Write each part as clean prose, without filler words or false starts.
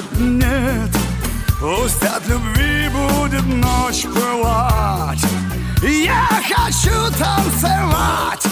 нет, нет. Пусть от любви будет ночь пылать. Я хочу танцевать.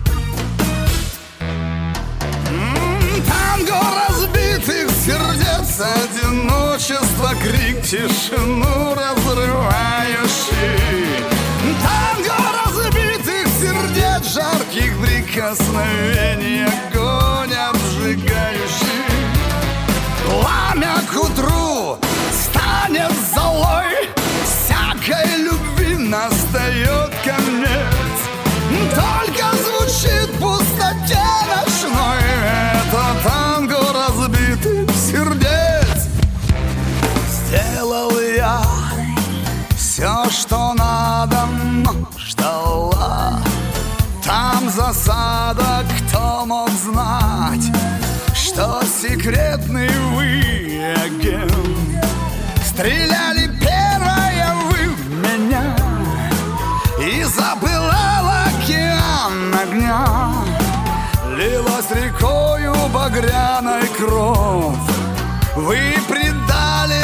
Танго разбитых сердец, одиночество, крик, тишину разрывающий. Танго разбитых сердец, жарких прикосновений, огонь обжигающий. Пламя к утру станет золой, всякой любви настает конец. Только звучит в пустоте ночной это танго разбитых сердец. Сделал я все, что надо, но ждала там засада. Кто мог знать, что секретный вы агент? Стреляли первая вы в меня, и запылал океан огня. Лилась рекою багряной кровь, вы предали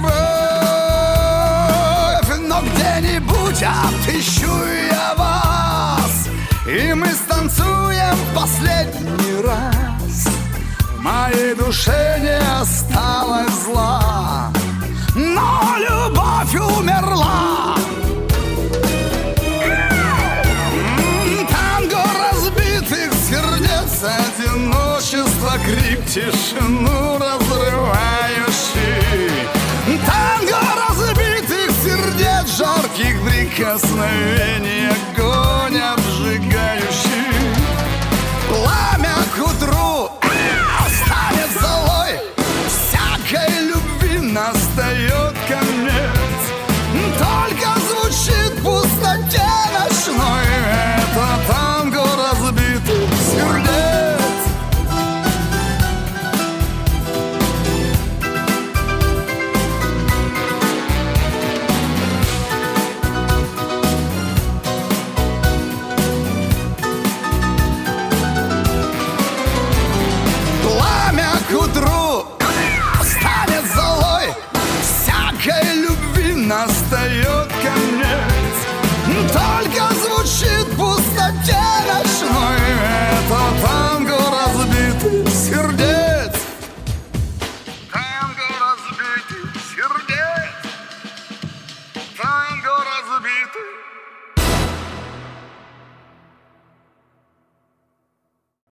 любовь. Но где-нибудь отыщу я вас, и мы станцуем в последний раз. В моей душе не осталось зла, но любовь умерла. Танго разбитых сердец, одиночество, крик, тишину разрывающий. Танго разбитых сердец, жарких прикосновений, огонь